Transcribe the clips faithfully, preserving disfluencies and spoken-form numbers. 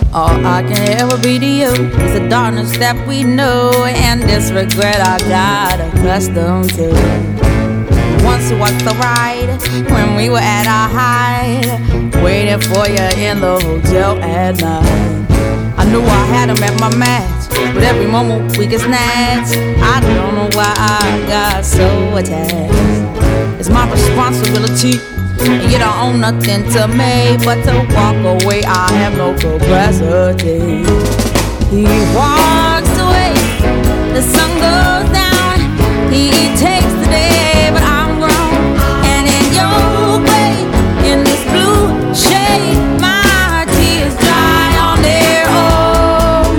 All I can ever be to you is the darkness that we know, and this regret I got accustomed to. Once was the ride when we were at our height, waiting for you in the hotel at night. I knew I had him at my match, but every moment we get snatched. I don't know why I got so attached. It's my responsibility, and you don't own nothing to me but to walk away. I have no capacity. He walks away, the sun goes down. He takes the day, but I'm grown. And in your way, in this blue shade, my tears dry on their own.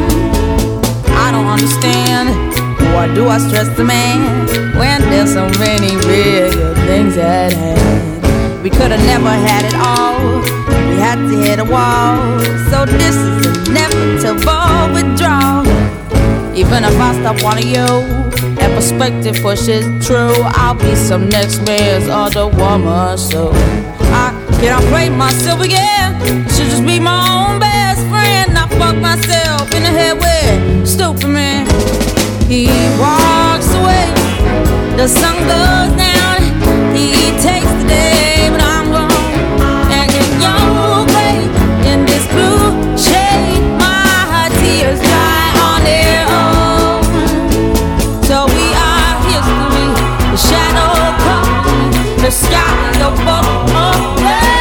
I don't understand, why do I stress the man when there's so many bigger things at hand? We could've never had it all, we had to hit a wall. So this is inevitable withdrawal. Even if I stop wanting you, and perspective pushes true, I'll be some next man's other woman. So I cannot play myself again, I should just be my own best friend. I fuck myself in the head with stupid man. He walks away, the sun goes down. He takes the day, but I'm gone. And in your way, in this blue shade, my tears dry on their own. So we are history, the shadow comes, the sky of both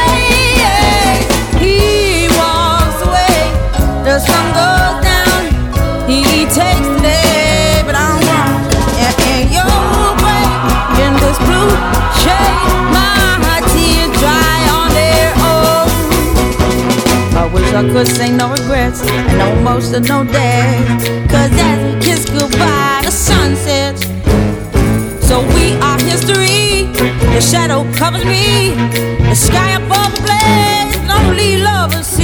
days. He walks away, the sun goes down. He takes the day, but I'm gone. And in your way, in this blue shade, my tears dry on their own. I wish I could say no regrets and no emotional days, cause as we kiss goodbye, the sun sets. So we are history, the shadow covers me, the sky above the blaze, lonely lovers.